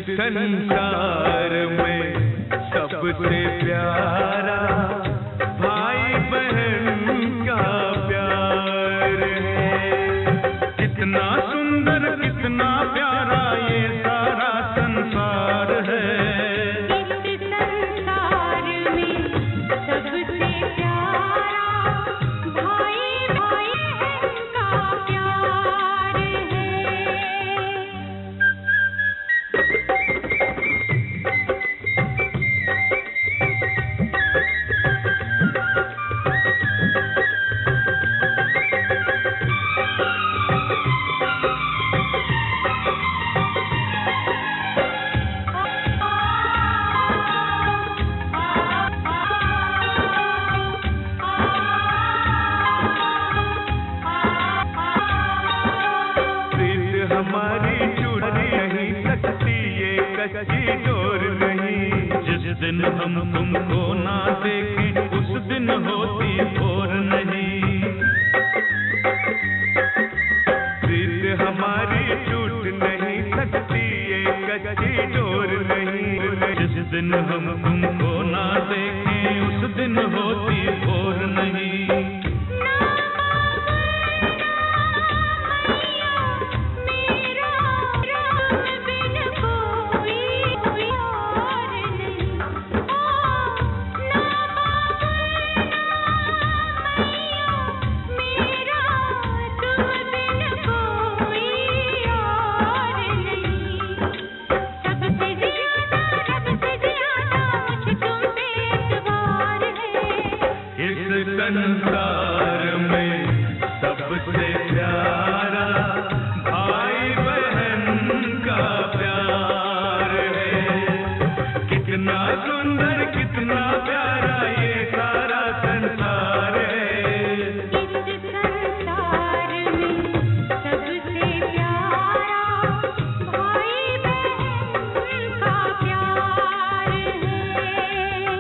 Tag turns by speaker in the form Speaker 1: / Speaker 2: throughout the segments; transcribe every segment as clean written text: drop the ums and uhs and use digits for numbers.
Speaker 1: संसार में सबसे प्यारा भाई बहन का प्यार है। कितना सुंदर कितना प्यारा ये सारा संसार है।
Speaker 2: इस संसार में सबसे प्यारा भाई बहन का प्यार है।
Speaker 1: हमारी छूट नहीं सकती ये कच्ची डोर नहीं। जिस दिन हम तुमको ना देखें उस दिन होती भोर नहीं। प्रीत हमारी छूट नहीं सकती ये कच्ची डोर नहीं। जिस दिन हम तुमको ना देखें उस दिन होती भोर नहीं। संसार में सबसे प्यारा भाई बहन का प्यार है। कितना सुंदर कितना प्यारा ये सारा संसार है।
Speaker 2: इस संसार में सबसे प्यारा भाई बहन का प्यार है।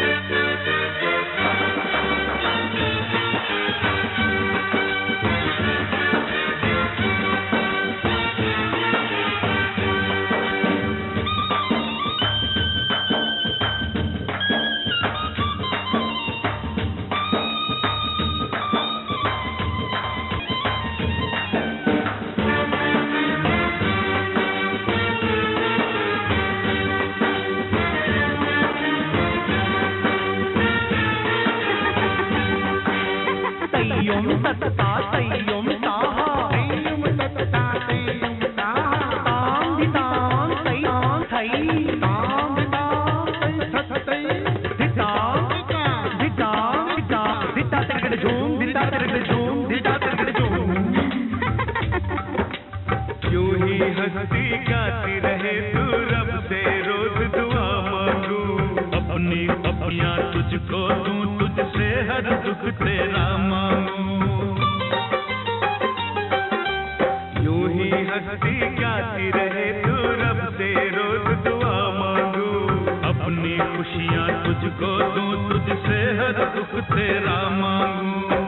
Speaker 3: तय्युम तत्ता तय्युम ताहा तय्युम तत्ता तय्युम ताहा ताम धिताम तय्याम थई ताम धिताम तय थई धिताम धिताम धिताम धिता तिरगड़ झूम धिता तिरगड़ झूम धिता तिरगड़ झूम।
Speaker 1: यूं ही हंसती गाती रहे तू रब से रोज दुआ मांगू। अपनी अपनियां तुझको दूं तुझसे हर दुख तेरा मांगू। यूं ही हंसती गाती रहे तू रब से रोज दुआ मांगू। अपनी खुशियां तुझको दूं तुझसे हर दुख तेरा मांगू।